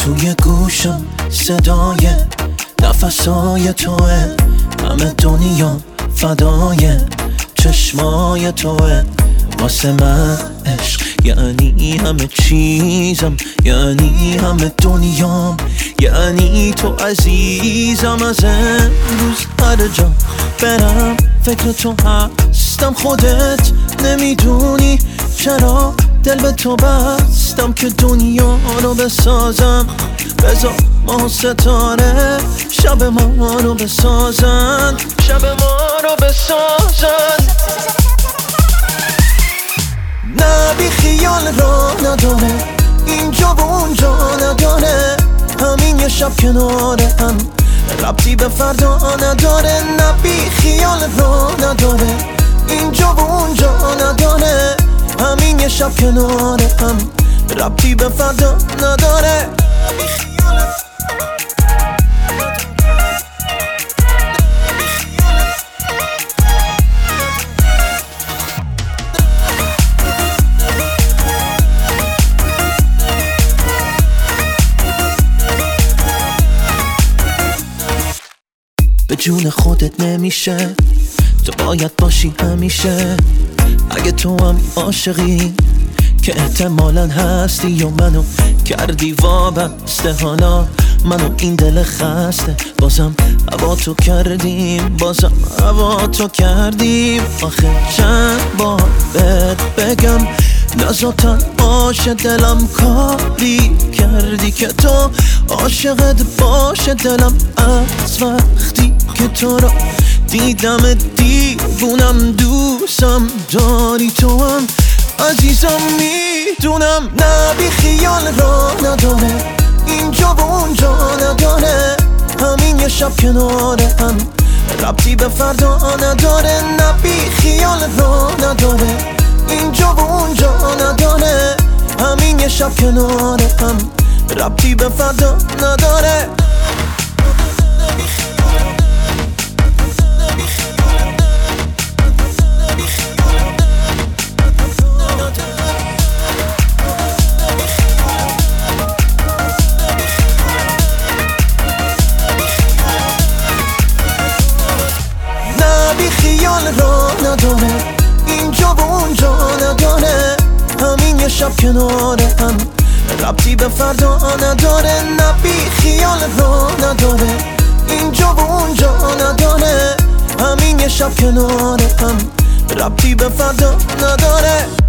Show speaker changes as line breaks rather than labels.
توی گوشم صدای نفسای توه، همه دنیا فدای چشمای توه. واسه من عشق یعنی همه چیزم، یعنی همه دنیام، یعنی تو عزیزم. از امروز هر جا برم فکر تو هستم. خودت نمیدونی چرا دل به تو بستم که دنیا رو بسازم. بذار ما ستاره شب ما رو بسازن، شب ما رو بسازن. نه بی خیال را نداره، اینجا و اونجا نداره، همین یه شب کنار هم ربطی به فردا نداره. نه بی خیال را نداره، اینجا و اونجا نداره، همین یه شب کنار هم ربطی به فردا نداره. به جون خودت نمیشه، تو باید باشی همیشه. اگه تو هم عاشقی که احتمالاً هستی و منو کردی وابسته، حالا منو این دل خسته بازم هوا تو کردیم، بازم هوا تو کردیم. آخه چند بار بهت بگم نذار باشه دلم، کاری کردی که تو عاشقت باشه دلم. از وقتی که تو رو دیدم دیوونم، دوستم داری تو هم عزیزم میدونم. نه بی خیال را نداره، اینجا و اونجا نداره، همین یه شب کنار هم ربطی به فردا نداره. نه بی خیال را نداره، اینجا و اونجا نداره، همین یه شب کنار هم ربطی به فردا نداره. خیال را نداره، اینجا و اونجا نداره، همین یه شب کنار هم ربطی به فردا نداره. نه بی خیال را نداره، اینجا و اونجا نداره، همین یه شب کنار هم ربطی به فردا نداره.